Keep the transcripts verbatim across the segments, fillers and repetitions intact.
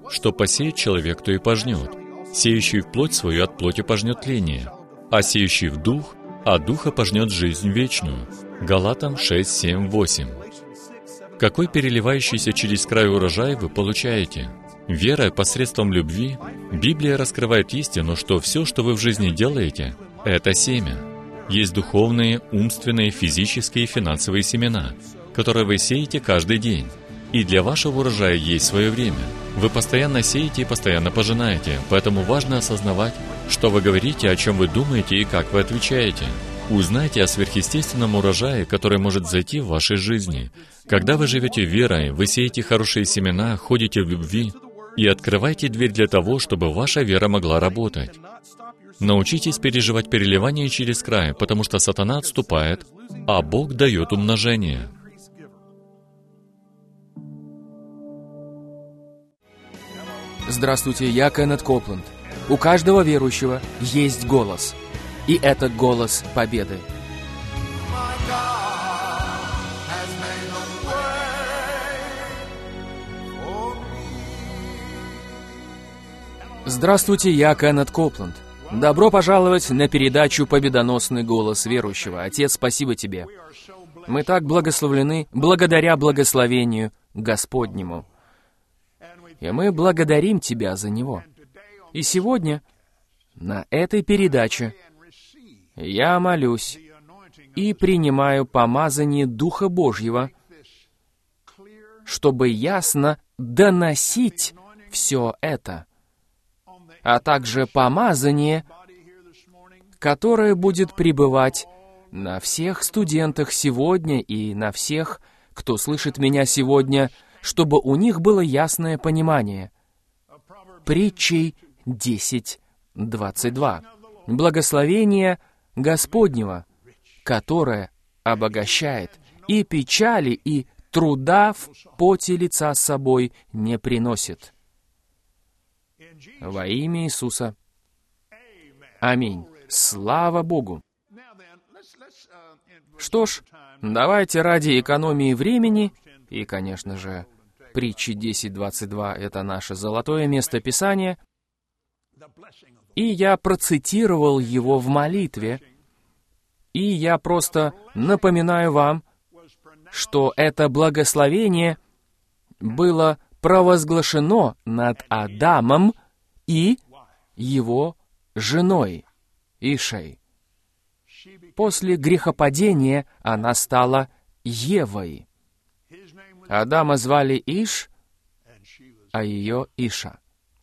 что посеет человек, то и пожнет. Сеющий в плоть свою от плоти пожнет тление, а сеющий в дух, от духа пожнет жизнь вечную». Галатам шесть, семь, восемь. Какой переливающийся через край урожай вы получаете? Верой посредством любви, Библия раскрывает истину, что все, что вы в жизни делаете, это семя. Есть духовные, умственные, физические и финансовые семена, которые вы сеете каждый день. И для вашего урожая есть свое время. Вы постоянно сеете и постоянно пожинаете, поэтому важно осознавать, что вы говорите, о чем вы думаете и как вы отвечаете. Узнайте о сверхъестественном урожае, который может зайти в вашей жизни. Когда вы живете верой, вы сеете хорошие семена, ходите в любви и открывайте дверь для того, чтобы ваша вера могла работать. Научитесь переживать переливание через край, потому что сатана отступает, а Бог дает умножение. Здравствуйте, я Кеннет Копланд. У каждого верующего есть голос. И это голос победы. Здравствуйте, я Кеннет Копланд. Добро пожаловать на передачу «Победоносный голос верующего». Отец, спасибо Тебе. Мы так благословлены благодаря благословению Господнему. И мы благодарим Тебя за него. И сегодня на этой передаче я молюсь и принимаю помазание Духа Божьего, чтобы ясно доносить все это, а также помазание, которое будет пребывать на всех студентах сегодня и на всех, кто слышит меня сегодня, чтобы у них было ясное понимание. Притчей десять, двадцать два. Благословение Господнего, которое обогащает, и печали, и труда в поте лица с собой не приносит. Во имя Иисуса. Аминь. Слава Богу. Что ж, давайте ради экономии времени, и, конечно же, притчи десять двадцать два — это наше золотое место Писания, и я процитировал его в молитве, и я просто напоминаю вам, что это благословение было провозглашено над Адамом и его женой Ишей. После грехопадения она стала Евой. Адама звали Иш, а ее Иша.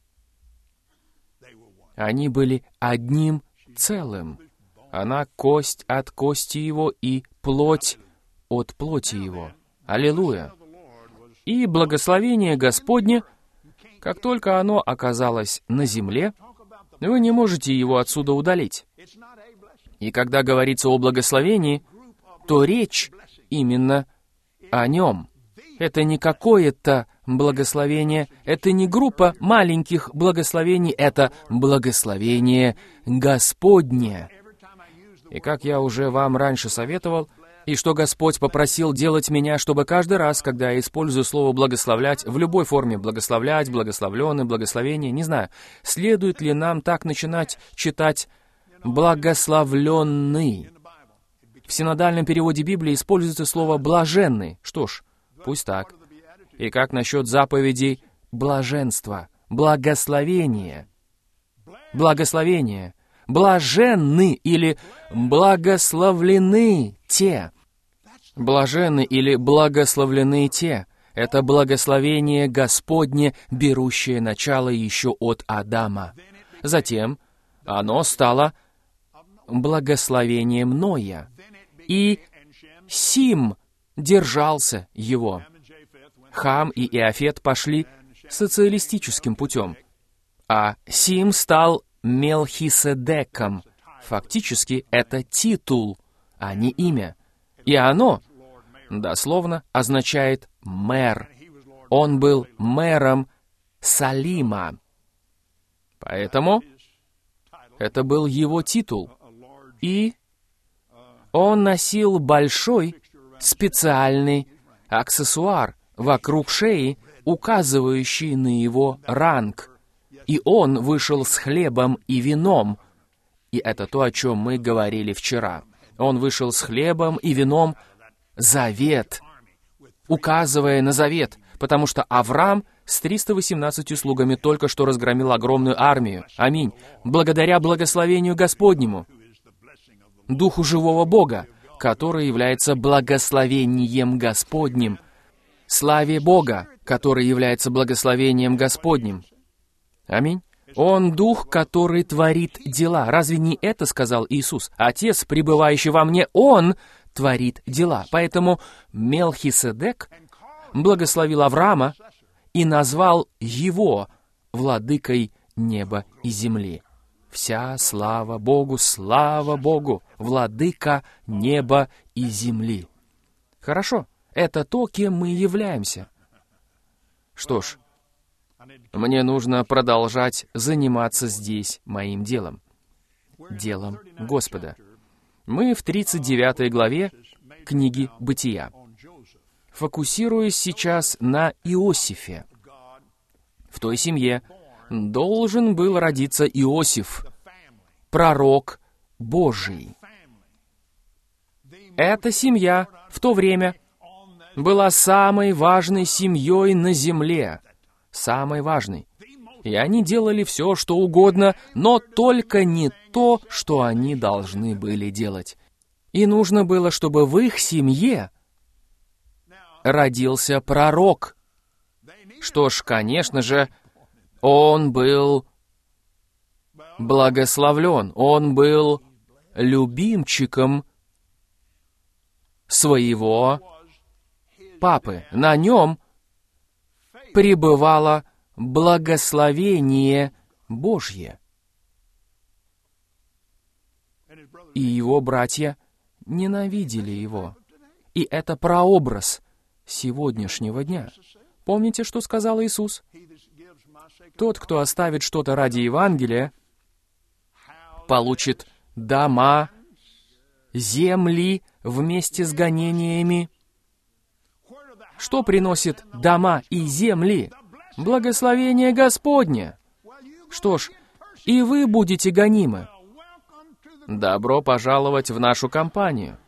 Они были одним целым. Она кость от кости его и плоть от плоти его. Аллилуйя! И благословение Господне, как только оно оказалось на земле, вы не можете его отсюда удалить. И когда говорится о благословении, то речь именно о нем. Это не какое-то благословение, это не группа маленьких благословений, это благословение Господне. И как я уже вам раньше советовал, и что Господь попросил делать меня, чтобы каждый раз, когда я использую слово «благословлять», в любой форме «благословлять», «благословленный», «благословение», не знаю, следует ли нам так начинать читать «благословленный». В синодальном переводе Библии используется слово «блаженный». Что ж, пусть так. И как насчет заповедей блаженства, благословения? Благословение. Блаженны или благословлены те. Блаженны или благословлены те. Это благословение Господне, берущее начало еще от Адама. Затем оно стало благословением Ноя. И Сим держался его. Хам и Иафет пошли социалистическим путем, а Сим стал Мелхиседеком. Фактически это титул, а не имя. И оно, дословно, означает «мэр». Он был мэром Салима. Поэтому это был его титул. И он носил большой специальный аксессуар вокруг шеи, указывающий на его ранг. И он вышел с хлебом и вином. И это то, о чем мы говорили вчера. Он вышел с хлебом и вином завет, указывая на завет, потому что Авраам с тремястами восемнадцатью слугами только что разгромил огромную армию. Аминь. Благодаря благословению Господнему, Духу живого Бога, который является благословением Господним. Славе Бога, который является благословением Господним. Аминь. Он Дух, который творит дела. Разве не это сказал Иисус? Отец, пребывающий во мне, Он творит дела. Поэтому Мелхиседек благословил Авраама и назвал его владыкой неба и земли. Вся слава Богу, слава Богу, владыка неба и земли. Хорошо, это то, кем мы являемся. Что ж, мне нужно продолжать заниматься здесь моим делом. Делом Господа. Мы в тридцать девятой главе книги «Бытия». Фокусируясь сейчас на Иосифе. В той семье должен был родиться Иосиф, пророк Божий. Эта семья в то время была самой важной семьей на земле. Самой важной. И они делали все, что угодно, но только не то, что они должны были делать. И нужно было, чтобы в их семье родился пророк. Что ж, конечно же, он был благословлен, он был любимчиком своего папы. На нем пребывало благословение Божье. И его братья ненавидели его. И это прообраз сегодняшнего дня. Помните, что сказал Иисус? Тот, кто оставит что-то ради Евангелия, получит дома, земли вместе с гонениями. Что приносит дома и земли? Благословение Господне. Что ж, и вы будете гонимы. Добро пожаловать в нашу компанию.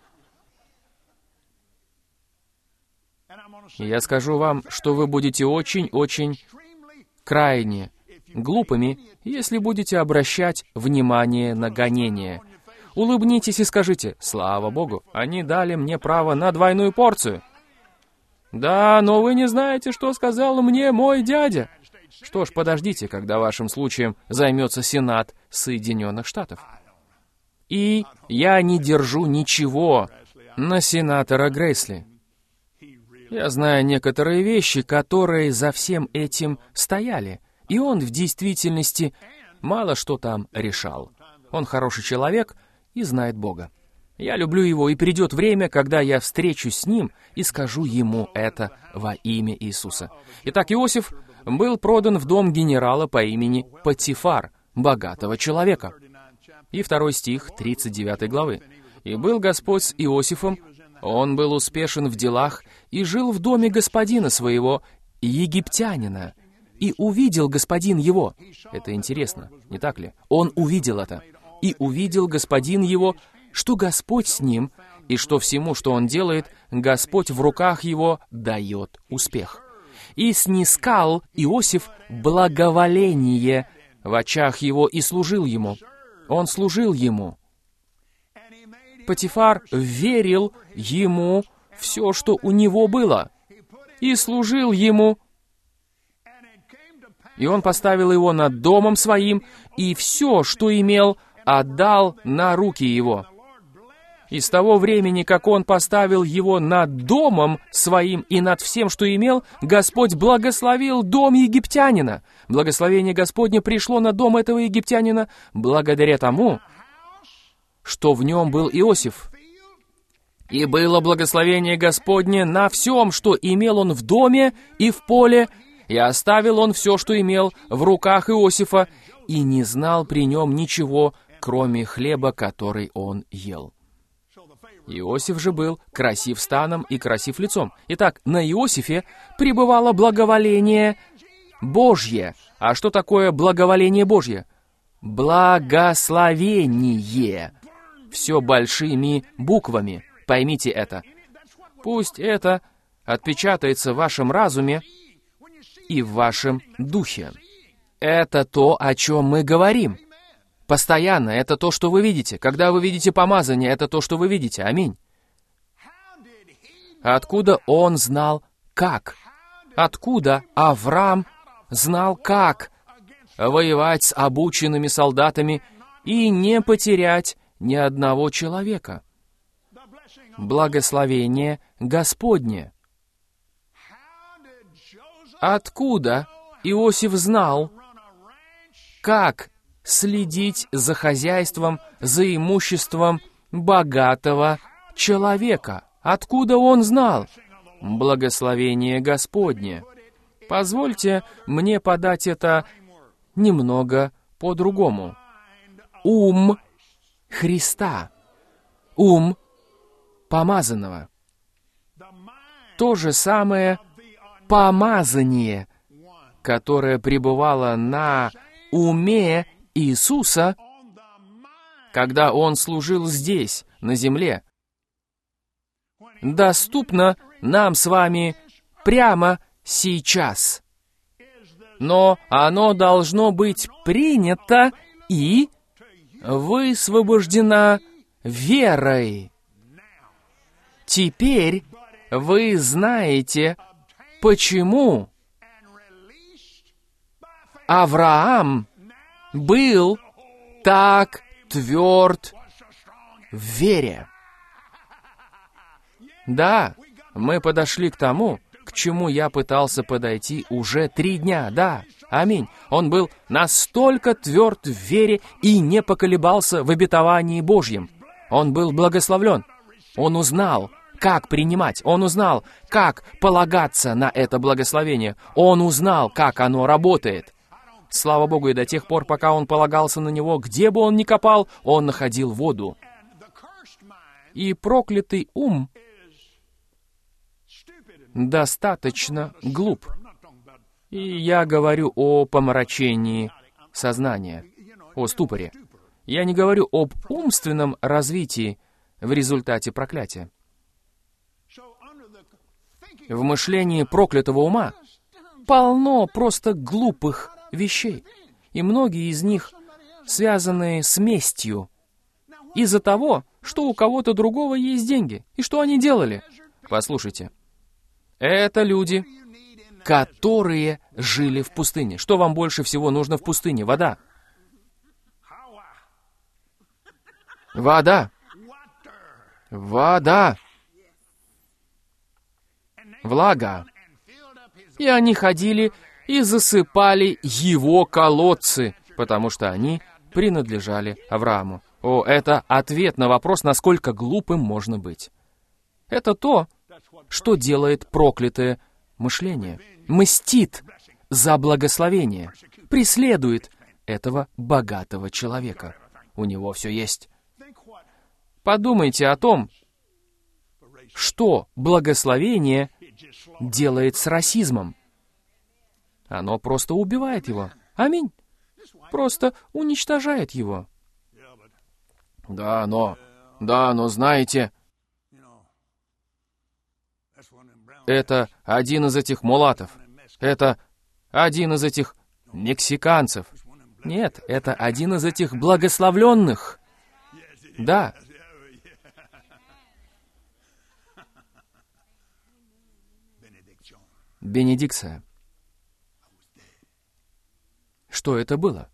Я скажу вам, что вы будете очень-очень крайне глупыми, если будете обращать внимание на гонения. Улыбнитесь и скажите: «Слава Богу, они дали мне право на двойную порцию». «Да, но вы не знаете, что сказал мне мой дядя». Что ж, подождите, когда вашим случаем займется Сенат Соединенных Штатов. И я не держу ничего на сенатора Грейсли. Я знаю некоторые вещи, которые за всем этим стояли, и он в действительности мало что там решал. Он хороший человек и знает Бога. Я люблю его, и придет время, когда я встречусь с ним и скажу ему это во имя Иисуса. Итак, Иосиф был продан в дом генерала по имени Потифар, богатого человека. И второй стих тридцать девятой главы. «И был Господь с Иосифом, он был успешен в делах и жил в доме господина своего, египтянина. И увидел господин его». Это интересно, не так ли? Он увидел это. «И увидел господин его, что Господь с ним, и что всему, что он делает, Господь в руках его дает успех. И снискал Иосиф благоволение в очах его и служил ему». Он служил ему. Потифар верил ему все, что у него было, и служил ему. И он поставил его над домом своим, и все, что имел, отдал на руки его. И с того времени, как он поставил его над домом своим и над всем, что имел, Господь благословил дом египтянина. Благословение Господне пришло на дом этого египтянина благодаря тому, что в нем был Иосиф. И было благословение Господне на всем, что имел он в доме и в поле, и оставил он все, что имел, в руках Иосифа, и не знал при нем ничего, кроме хлеба, который он ел. Иосиф же был красив станом и красив лицом. Итак, на Иосифе пребывало благоволение Божье. А что такое благоволение Божье? Благословение. Все большими буквами. Поймите это. Пусть это отпечатается в вашем разуме и в вашем духе. Это то, о чем мы говорим. Постоянно. Это то, что вы видите. Когда вы видите помазание, это то, что вы видите. Аминь. Откуда он знал, как? Откуда Авраам знал, как воевать с обученными солдатами и не потерять ни одного человека? Благословение Господне. Откуда Иосиф знал, как следить за хозяйством, за имуществом богатого человека? Откуда он знал? Благословение Господне. Позвольте мне подать это немного по-другому. Ум Христа. Ум помазанного. То же самое помазание, которое пребывало на уме Иисуса, когда Он служил здесь, на земле, доступно нам с вами прямо сейчас. Но оно должно быть принято и высвобождено верой. Теперь вы знаете, почему Авраам был так тверд в вере. Да, мы подошли к тому, к чему я пытался подойти уже три дня, да, аминь. Он был настолько тверд в вере и не поколебался в обетовании Божьем. Он был благословлен. Он узнал, как принимать. Он узнал, как полагаться на это благословение. Он узнал, как оно работает. Слава Богу, и до тех пор, пока он полагался на него, где бы он ни копал, он находил воду. И проклятый ум достаточно глуп. И я говорю о помрачении сознания, о ступоре. Я не говорю об умственном развитии в результате проклятия. В мышлении проклятого ума полно просто глупых вещей, и многие из них связаны с местью из-за того, что у кого-то другого есть деньги. И что они делали? Послушайте. Это люди, которые жили в пустыне. Что вам больше всего нужно в пустыне? Вода. Вода. Вода. Влага. И они ходили и засыпали его колодцы, потому что они принадлежали Аврааму. О, это ответ на вопрос, насколько глупым можно быть. Это то, что делает проклятое мышление. Мстит за благословение, преследует этого богатого человека. У него все есть. Подумайте о том, что благословение делает с расизмом. Оно просто убивает его. Аминь. Просто уничтожает его. Да, но... Да, но знаете... Это один из этих мулатов. Это один из этих мексиканцев. Нет, это один из этих благословленных. Да. Бенедикция. Что это было?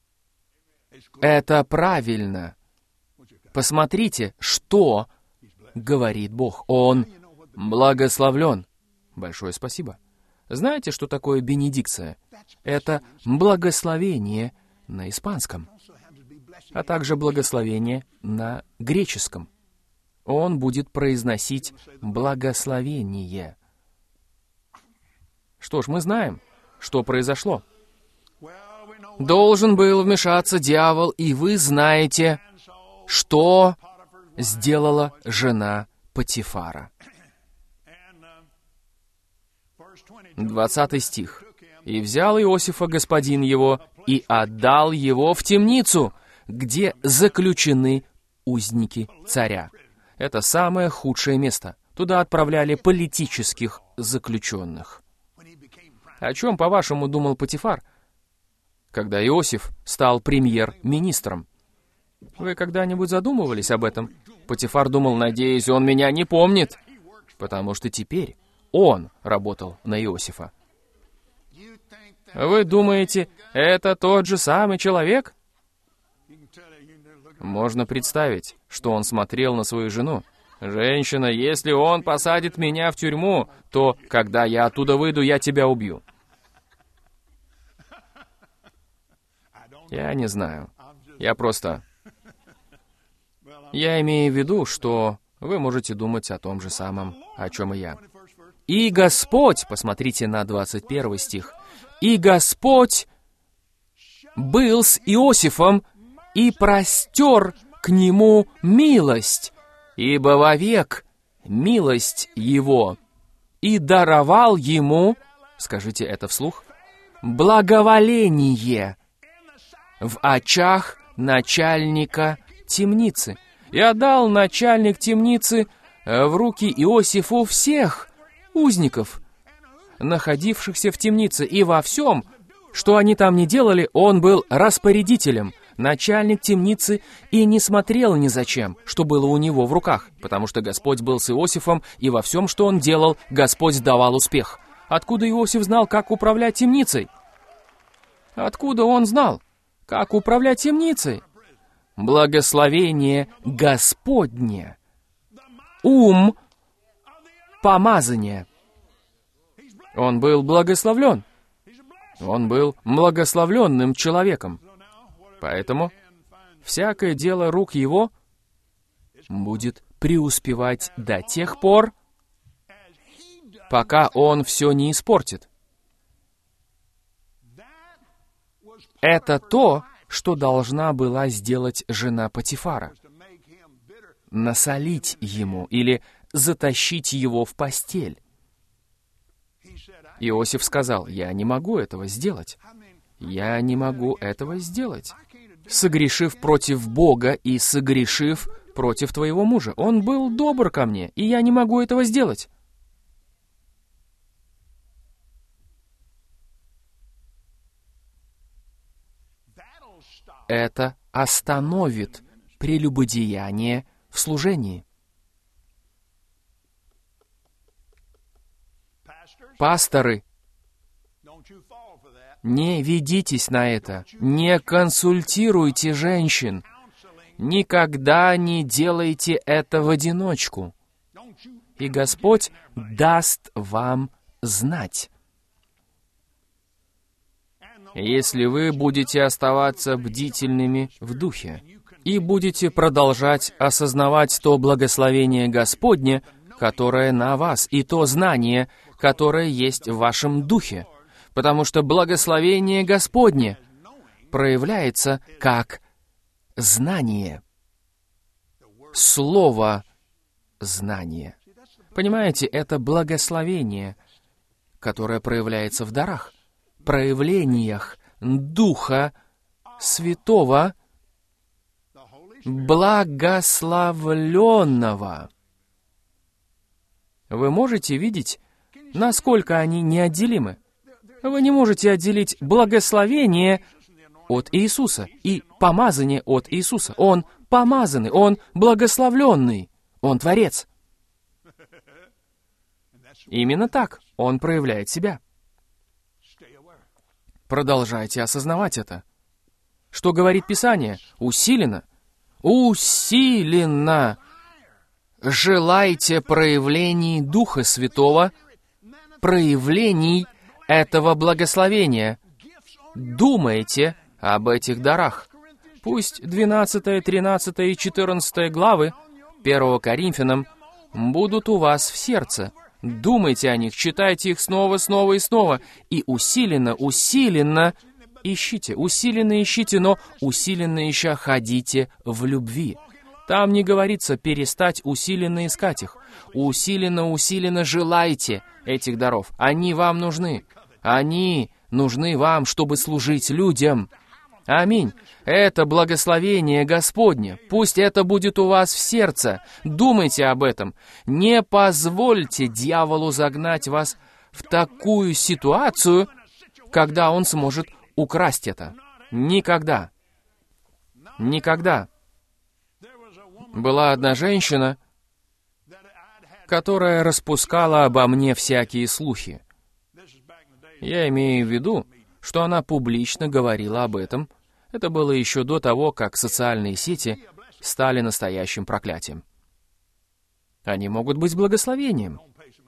Это правильно. Посмотрите, что говорит Бог. Он благословлен. Большое спасибо. Знаете, что такое бенедикция? Это благословение на испанском, а также благословение на греческом. Он будет произносить благословение. Что ж, мы знаем, что произошло. Должен был вмешаться дьявол, и вы знаете, что сделала жена Потифара. Двадцатый стих. «И взял Иосифа господин его, и отдал его в темницу, где заключены узники царя». Это самое худшее место. Туда отправляли политических заключенных. О чем, по-вашему, думал Потифар, когда Иосиф стал премьер-министром? Вы когда-нибудь задумывались об этом? Потифар думал: надеюсь, он меня не помнит, потому что теперь он работал на Иосифа. Вы думаете, это тот же самый человек? Можно представить, что он смотрел на свою жену. «Женщина, если он посадит меня в тюрьму, то, когда я оттуда выйду, я тебя убью». Я не знаю. Я просто... Я имею в виду, что вы можете думать о том же самом, о чем и я. «И Господь», посмотрите на двадцать первый стих, «И Господь был с Иосифом и простер к нему милость, ибо вовек милость его, и даровал ему», скажите это вслух, «благоволение в очах начальника темницы». И отдал начальник темницы в руки Иосифу всех узников, находившихся в темнице, и во всем, что они там ни делали, он был распорядителем. Начальник темницы и не смотрел ни зачем, что было у него в руках, потому что Господь был с Иосифом, и во всем, что он делал, Господь давал успех. Откуда Иосиф знал, как управлять темницей? Откуда он знал, как управлять темницей? Благословение Господне, ум помазания. Он был благословлен. Он был благословленным человеком. Поэтому всякое дело рук его будет преуспевать до тех пор, пока он все не испортит. Это то, что должна была сделать жена Потифара. Насолить ему или затащить его в постель. Иосиф сказал: «Я не могу этого сделать. Я не могу этого сделать. Согрешив против Бога и согрешив против твоего мужа. Он был добр ко мне, и я не могу этого сделать». Это остановит прелюбодеяние в служении. Пасторы, не ведитесь на это, не консультируйте женщин, никогда не делайте это в одиночку, и Господь даст вам знать. Если вы будете оставаться бдительными в духе и будете продолжать осознавать то благословение Господне, которое на вас, и то знание, которое есть в вашем духе, потому что благословение Господне проявляется как знание, слово знание. Понимаете, это благословение, которое проявляется в дарах, проявлениях Духа Святого, благословленного. Вы можете видеть, насколько они неотделимы? Вы не можете отделить благословение от Иисуса и помазание от Иисуса. Он помазанный, Он благословленный, Он Творец. Именно так Он проявляет себя. Продолжайте осознавать это. Что говорит Писание? Усиленно. Усиленно. Желайте проявлений Духа Святого, проявлений этого благословения. Думайте об этих дарах. Пусть двенадцатая, тринадцатая и четырнадцатая главы первого Коринфянам будут у вас в сердце. Думайте о них, читайте их снова, снова и снова. И усиленно, усиленно ищите, усиленно ищите, но усиленно еще ходите в любви. Там не говорится перестать усиленно искать их. Усиленно-усиленно желайте этих даров. Они вам нужны. Они нужны вам, чтобы служить людям. Аминь. Это благословение Господне. Пусть это будет у вас в сердце. Думайте об этом. Не позвольте дьяволу загнать вас в такую ситуацию, когда он сможет украсть это. Никогда. Никогда. Была одна женщина, которая распускала обо мне всякие слухи. Я имею в виду, что она публично говорила об этом. Это было еще до того, как социальные сети стали настоящим проклятием. Они могут быть благословением.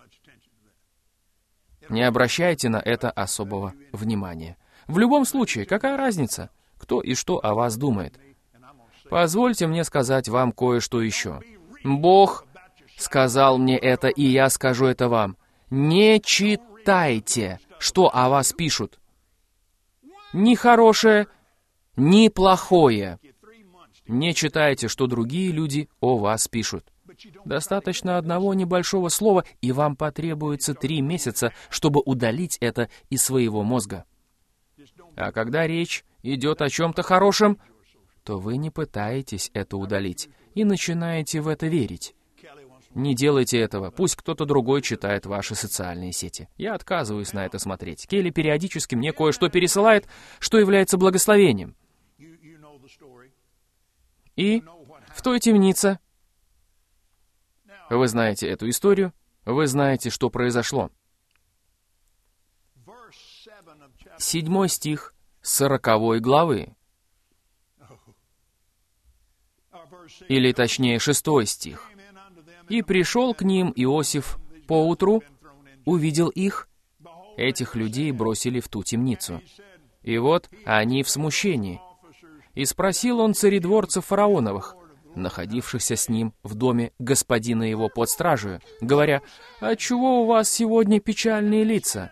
Не обращайте на это особого внимания. В любом случае, какая разница, кто и что о вас думает? Позвольте мне сказать вам кое-что еще. Бог сказал мне это, и я скажу это вам. Не читайте, что о вас пишут. Ни хорошее, ни плохое. Не читайте, что другие люди о вас пишут. Достаточно одного небольшого слова, и вам потребуется три месяца, чтобы удалить это из своего мозга. А когда речь идет о чем-то хорошем, то вы не пытаетесь это удалить и начинаете в это верить. Не делайте этого. Пусть кто-то другой читает ваши социальные сети. Я отказываюсь на это смотреть. Келли периодически мне кое-что пересылает, что является благословением. И в той темнице, вы знаете эту историю, вы знаете, что произошло. Седьмой стих сороковой главы. Или точнее, шестой стих. «И пришел к ним Иосиф поутру, увидел их, этих людей бросили в ту темницу. И вот они в смущении. И спросил он царедворцев фараоновых, находившихся с ним в доме господина его под стражей, говоря, «Отчего у вас сегодня печальные лица?»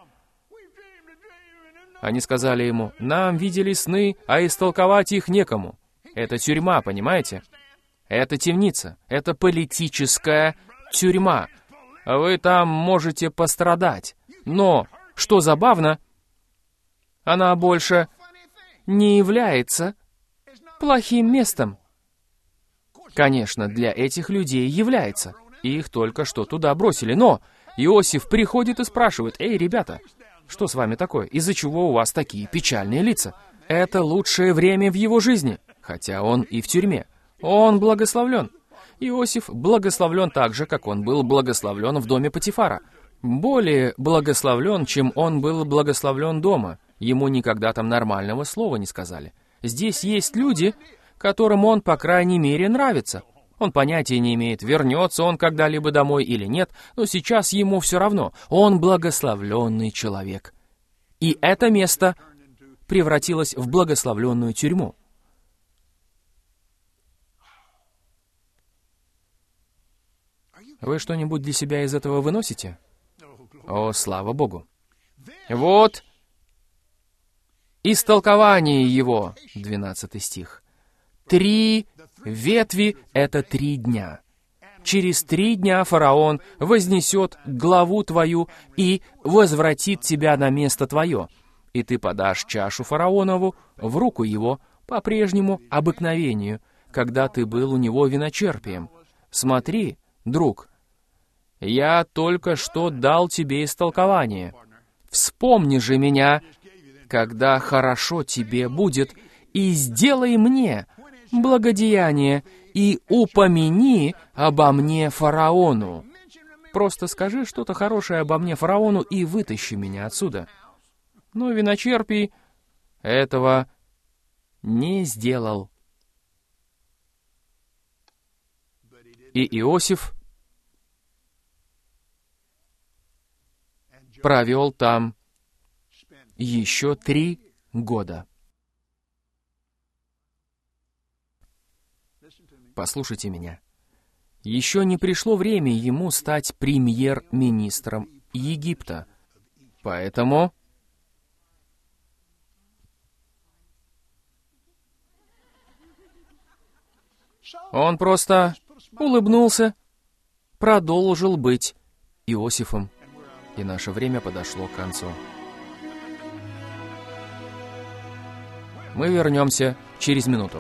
Они сказали ему, «Нам видели сны, а истолковать их некому». Это тюрьма, понимаете? Это темница. Это политическая тюрьма. Вы там можете пострадать. Но, что забавно, она больше не является плохим местом. Конечно, для этих людей является. Их только что туда бросили. Но Иосиф приходит и спрашивает, «Эй, ребята, что с вами такое? Из-за чего у вас такие печальные лица?» Это лучшее время в его жизни, хотя он и в тюрьме. Он благословлен. Иосиф благословлен так же, как он был благословлен в доме Потифара. Более благословлен, чем он был благословлен дома. Ему никогда там нормального слова не сказали. Здесь есть люди, которым он, по крайней мере, нравится. Он понятия не имеет, вернется он когда-либо домой или нет, но сейчас ему все равно. Он благословленный человек. И это место превратилось в благословленную тюрьму. Вы что-нибудь для себя из этого выносите? О, слава Богу! Вот истолкование его, двенадцатый стих. Три ветви — это три дня. Через три дня фараон вознесет главу твою и возвратит тебя на место твое, и ты подашь чашу фараонову в руку его по прежнему обыкновению, когда ты был у него виночерпием. Смотри, друг, я только что дал тебе истолкование. Вспомни же меня, когда хорошо тебе будет, и сделай мне благодеяние, и упомяни обо мне фараону. Просто скажи что-то хорошее обо мне фараону и вытащи меня отсюда. Но виночерпий этого не сделал. И Иосиф провел там еще три года. Послушайте меня. Еще не пришло время ему стать премьер-министром Египта. Поэтому Он просто улыбнулся, продолжил быть Иосифом, и наше время подошло к концу. Мы вернемся через минуту.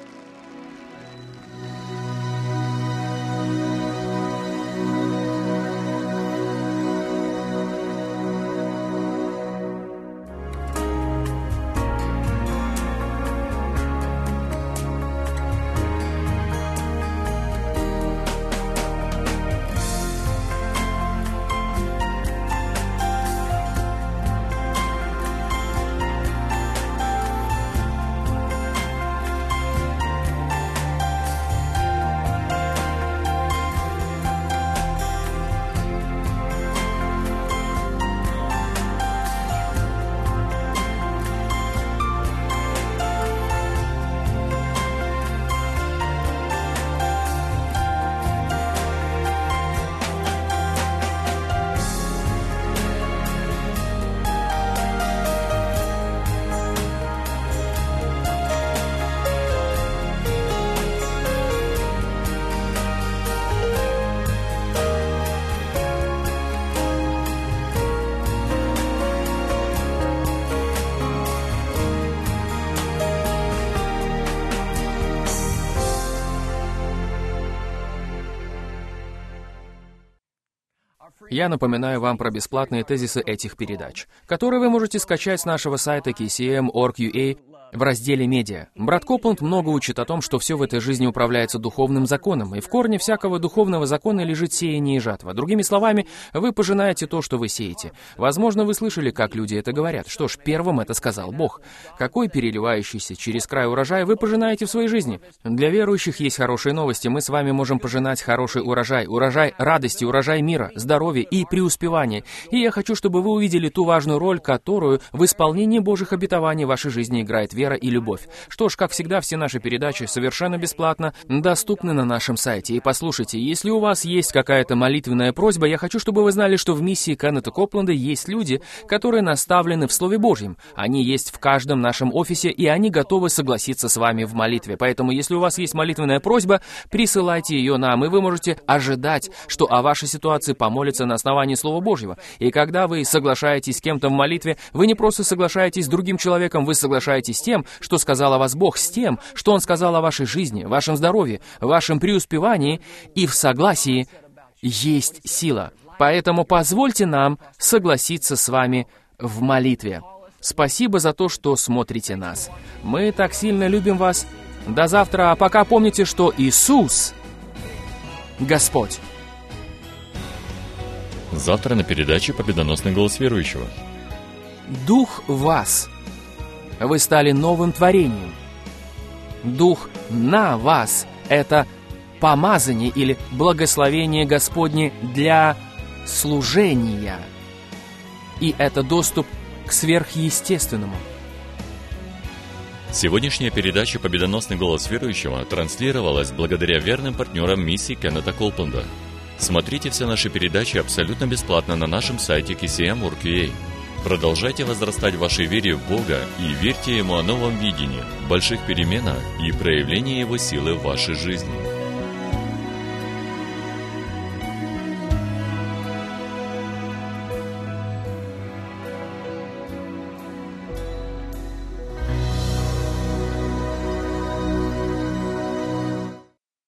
Я напоминаю вам про бесплатные тезисы этих передач, которые вы можете скачать с нашего сайта кей си эм точка орг точка ю а в разделе «Медиа». Брат Копланд много учит о том, что все в этой жизни управляется духовным законом, и в корне всякого духовного закона лежит сеяние и жатва. Другими словами, вы пожинаете то, что вы сеете. Возможно, вы слышали, как люди это говорят. Что ж, первым это сказал Бог. Какой переливающийся через край урожай вы пожинаете в своей жизни? Для верующих есть хорошие новости. Мы с вами можем пожинать хороший урожай. Урожай радости, урожай мира, здоровья и преуспевания. И я хочу, чтобы вы увидели ту важную роль, которую в исполнении Божьих обетований в вашей жизни играет вера и любовь. Что ж, как всегда, все наши передачи совершенно бесплатно доступны на нашем сайте. И послушайте, если у вас есть какая-то молитвенная просьба, я хочу, чтобы вы знали, что в миссии Кеннета Копланда есть люди, которые наставлены в Слове Божьем. Они есть в каждом нашем офисе, и они готовы согласиться с вами в молитве. Поэтому, если у вас есть молитвенная просьба, присылайте ее нам, и вы можете ожидать, что о вашей ситуации помолятся на основании Слова Божьего. И когда вы соглашаетесь с кем-то в молитве, вы не просто соглашаетесь с другим человеком, вы соглашаетесь с тем, что сказал о вас Бог, с тем, что Он сказал о вашей жизни, вашем здоровье, вашем преуспевании, и в согласии есть сила. Поэтому позвольте нам согласиться с вами в молитве. Спасибо за то, что смотрите нас. Мы так сильно любим вас. До завтра. А пока помните, что Иисус — Господь. Завтра на передаче «Победоносный голос верующего». Дух в вас. Вы стали новым творением. Дух на вас — это помазание или благословение Господне для служения. И это доступ к сверхъестественному. Сегодняшняя передача «Победоносный голос верующего» транслировалась благодаря верным партнерам миссии Кеннета Копланда. Смотрите все наши передачи абсолютно бесплатно на нашем сайте кей си эм точка орг точка ю а. Продолжайте возрастать в вашей вере в Бога и верьте Ему о новом видении, больших переменах и проявлении Его силы в вашей жизни.